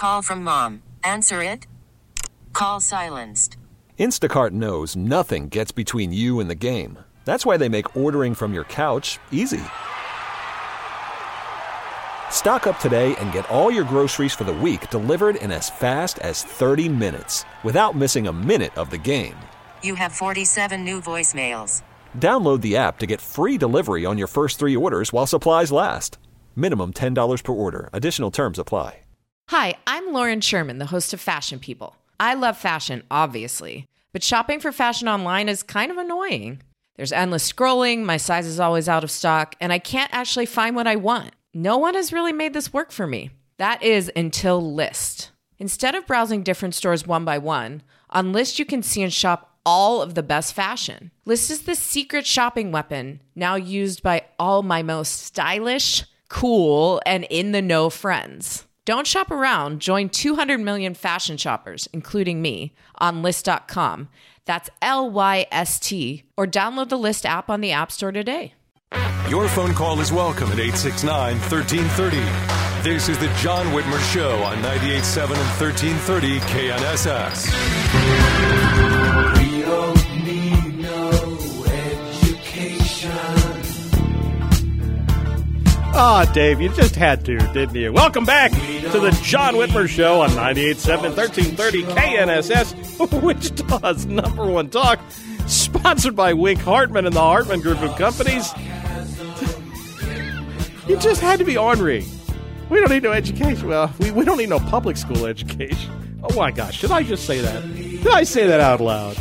Call from mom. Answer it. Call silenced. Instacart knows nothing gets between you and the game. That's why they make ordering from your couch easy. Stock up today and get all your groceries for the week delivered in as fast as 30 minutes without missing a minute of the game. You have 47 new voicemails. Download the app to get free delivery on your first 3 orders while supplies last. Minimum $10 per order. Additional terms apply. Hi, I'm Lauren Sherman, the host of Fashion People. I love fashion, obviously, but shopping for fashion online is kind of annoying. There's endless scrolling, my size is always out of stock, and I can't actually find what I want. No one has really made this work for me. That is until Lyst. Instead of browsing different stores one by one, on Lyst you can see and shop all of the best fashion. Lyst is the secret shopping weapon now used by all my most stylish, cool, and in-the-know friends. Don't shop around. Join 200 million fashion shoppers, including me, on Lyst.com. That's Lyst, or download the Lyst app on the App Store today. Your phone call is welcome at 869-1330. This is the John Whitmer Show on 98.7 and 1330 KNSS. We don't need no education. Dave, you just had to, didn't you? Welcome back to the John Whitmer Show on 98.7 and 1330 KNSS, Wichita's number one talk, sponsored by Wink Hartman and the Hartman Group of Companies. You just had to be ornery. We don't need no education. Well, we don't need no public school education. Oh, my gosh. Should I just say that? Did I say that out loud?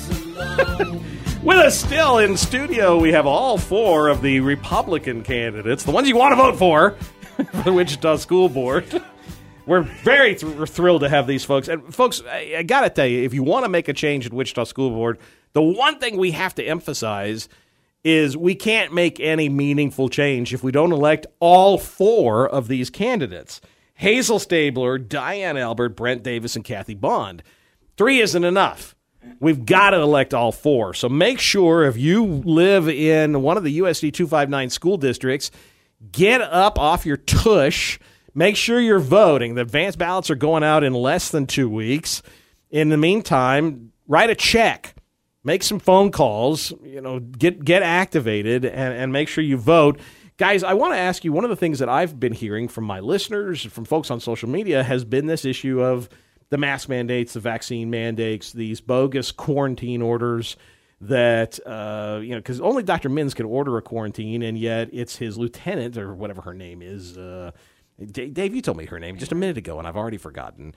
With us still in studio, we have all 4 of the Republican candidates, the ones you want to vote for the Wichita School Board. We're very thrilled to have these folks. And, folks, I got to tell you, if you want to make a change at Wichita School Board, the one thing we have to emphasize is we can't make any meaningful change if we don't elect all 4 of these candidates. Hazel Stabler, Diane Albert, Brent Davis, and Kathy Bond. 3 isn't enough. We've got to elect all 4. So make sure if you live in one of the USD 259 school districts, get up off your tush. Make sure you're voting. The advance ballots are going out in less than 2 weeks. In the meantime, write a check. Make some phone calls, get activated and make sure you vote. Guys, I want to ask you, one of the things that I've been hearing from my listeners, from folks on social media, has been this issue of the mask mandates, the vaccine mandates, these bogus quarantine orders that, because only Dr. Mins can order a quarantine, and yet it's his lieutenant, or whatever her name is. Dave, you told me her name just a minute ago, and I've already forgotten.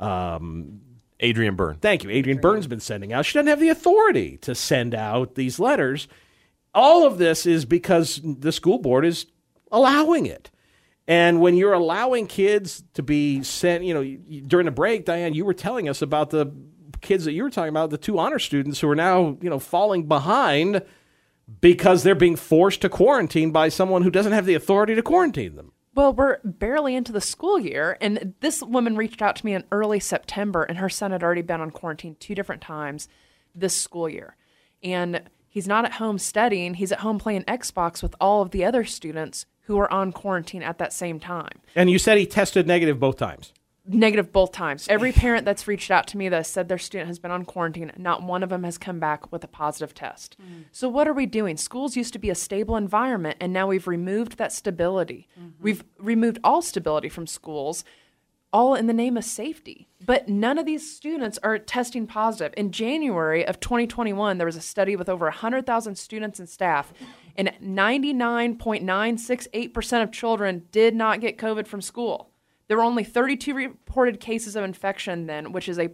Adrienne Byrne. Thank you. Adrienne Byrne's been sending out. She doesn't have the authority to send out these letters. All of this is because the school board is allowing it. And when you're allowing kids to be sent, during the break, Diane, you were telling us about the kids that you were talking about, the 2 honor students who are now, falling behind because they're being forced to quarantine by someone who doesn't have the authority to quarantine them. Well, we're barely into the school year, and this woman reached out to me in early September, and her son had already been on quarantine 2 different times this school year. And he's not at home studying. He's at home playing Xbox with all of the other students who are on quarantine at that same time. And you said he tested negative both times. Negative both times. Every parent that's reached out to me that said their student has been on quarantine, not one of them has come back with a positive test. So what are we doing? Schools used to be a stable environment, and now we've removed that stability. We've removed all stability from schools, all in the name of safety. But none of these students are testing positive. In January of 2021, there was a study with over 100,000 students and staff, and 99.968% of children did not get COVID from school. There were only 32 reported cases of infection then, which is a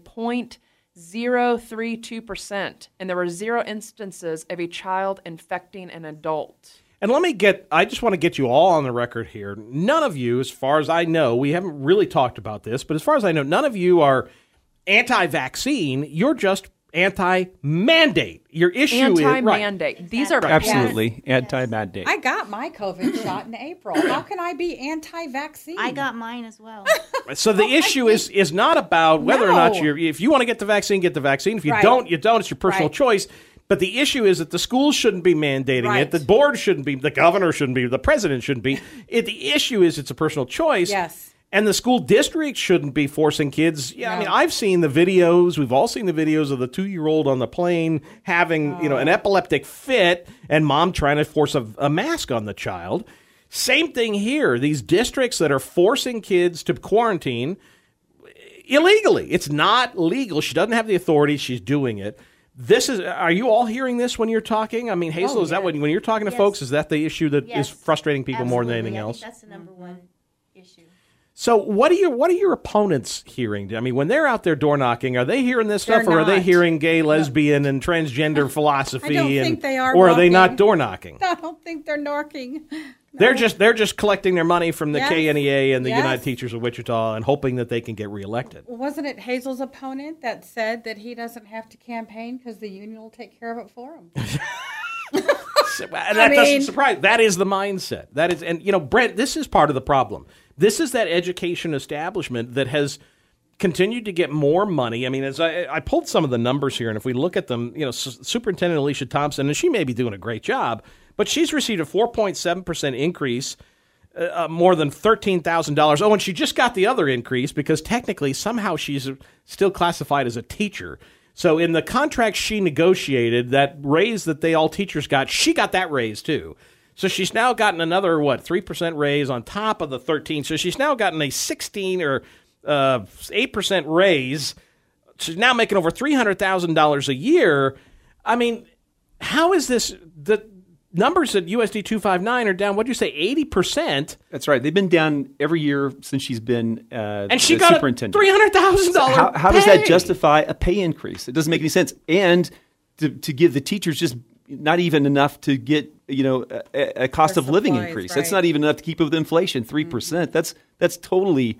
0.032%. And there were 0 instances of a child infecting an adult. And I just want to get you all on the record here. None of you, as far as I know, we haven't really talked about this, but as far as I know, none of you are anti-vaccine. You're just anti-mandate. Your issue anti-mandate. Right. These are absolutely anti-mandate. I got my COVID shot in April. How can I be anti-vaccine? I got mine as well. So the issue is not about whether or not if you want to get the vaccine, get the vaccine. If you don't, you don't. It's your personal choice. But the issue is that the schools shouldn't be mandating it. The board shouldn't be. The governor shouldn't be. The president shouldn't be. The issue is it's a personal choice. Yes. And the school district shouldn't be forcing kids. Yeah, I mean, I've seen the videos. We've all seen the videos of the 2-year-old on the plane having, an epileptic fit and mom trying to force a mask on the child. Same thing here. These districts that are forcing kids to quarantine illegally. It's not legal. She doesn't have the authority. She's doing it. Are you all hearing this when you're talking? I mean, Hazel, is that when you're talking to folks, is that the issue that is frustrating people more than anything else? I think that's the number one issue. So what are your opponents hearing? I mean, when they're out there door knocking, are they hearing this stuff, or are they hearing gay, lesbian, and transgender philosophy? I don't think they are. Or are they not door knocking? I don't think they're knocking. No. They're just collecting their money from the KNEA and the United Teachers of Wichita and hoping that they can get reelected. Wasn't it Hazel's opponent that said that he doesn't have to campaign because the union will take care of it for him? That doesn't surprise. That is the mindset. That is, and Brent, this is part of the problem. This is that education establishment that has continued to get more money. I mean, as I pulled some of the numbers here, and if we look at them, Superintendent Alicia Thompson, and she may be doing a great job, but she's received a 4.7% increase, more than $13,000. Oh, and she just got the other increase because technically somehow she's still classified as a teacher. So in the contract she negotiated, that raise that all teachers got, she got that raise too. So she's now gotten another, 3% raise on top of the 13. So she's now gotten a 16 or 8% raise. She's now making over $300,000 a year. I mean, how is this? The numbers at USD 259 are down, what did you say, 80%? That's right. They've been down every year since she's been and she got superintendent. $300,000 How does that justify a pay increase? It doesn't make any sense. And to give the teachers just not even enough to get a cost of living increase. Right. That's not even enough to keep up with inflation. 3%. That's totally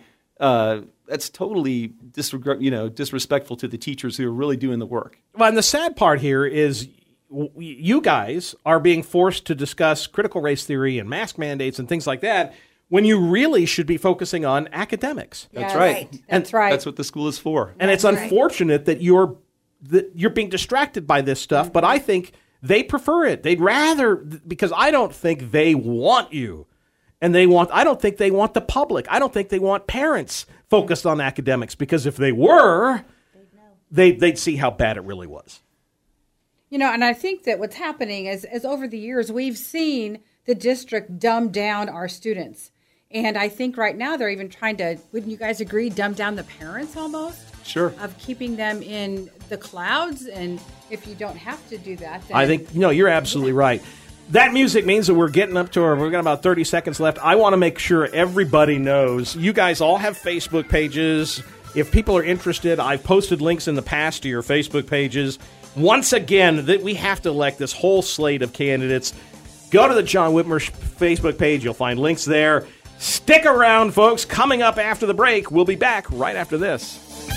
disrespectful to the teachers who are really doing the work. Well, and the sad part here is you guys are being forced to discuss critical race theory and mask mandates and things like that when you really should be focusing on academics. That's right. That's right. That's what the school is for. And it's unfortunate that you're being distracted by this stuff, but I think they prefer it. They'd rather, because I don't think they want you. And I don't think they want the public. I don't think they want parents focused on academics, because if they were, they'd see how bad it really was. And I think that what's happening is over the years, we've seen the district dumb down our students. And I think right now they're even trying to, wouldn't you guys agree, dumb down the parents almost? Sure. Of keeping them in the clouds. And if you don't have to do that, then... I think, you're absolutely right. That music means that we're getting up to we've got about 30 seconds left. I want to make sure everybody knows. You guys all have Facebook pages. If people are interested, I've posted links in the past to your Facebook pages. Once again, that we have to elect this whole slate of candidates. Go to the John Whitmer Facebook page. You'll find links there. Stick around, folks. Coming up after the break, we'll be back right after this.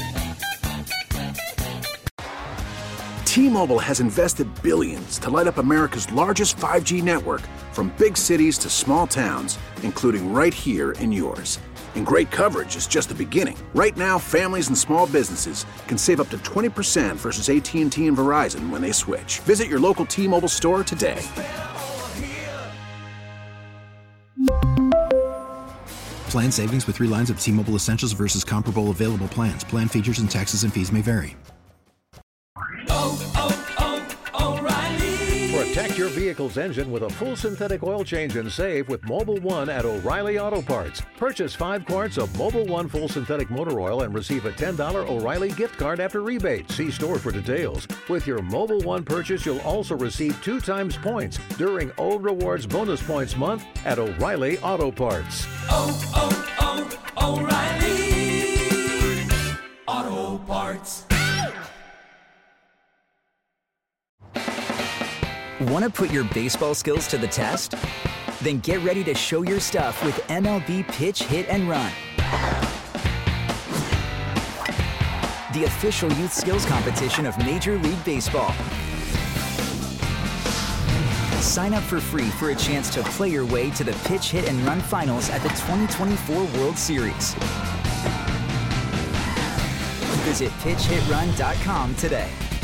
T-Mobile has invested billions to light up America's largest 5G network, from big cities to small towns, including right here in yours. And great coverage is just the beginning. Right now, families and small businesses can save up to 20% versus AT&T and Verizon when they switch. Visit your local T-Mobile store today. Plan savings with 3 lines of T-Mobile Essentials versus comparable available plans. Plan features and taxes and fees may vary. Protect your vehicle's engine with a full synthetic oil change and save with Mobil 1 at O'Reilly Auto Parts. Purchase 5 quarts of Mobil 1 full synthetic motor oil and receive a $10 O'Reilly gift card after rebate. See store for details. With your Mobil 1 purchase, you'll also receive 2 times points during O Rewards Bonus Points Month at O'Reilly Auto Parts. O'Reilly Auto Parts. Want to put your baseball skills to the test? Then get ready to show your stuff with MLB Pitch, Hit, and Run. The official youth skills competition of Major League Baseball. Sign up for free for a chance to play your way to the Pitch, Hit, and Run finals at the 2024 World Series. Visit PitchHitRun.com today.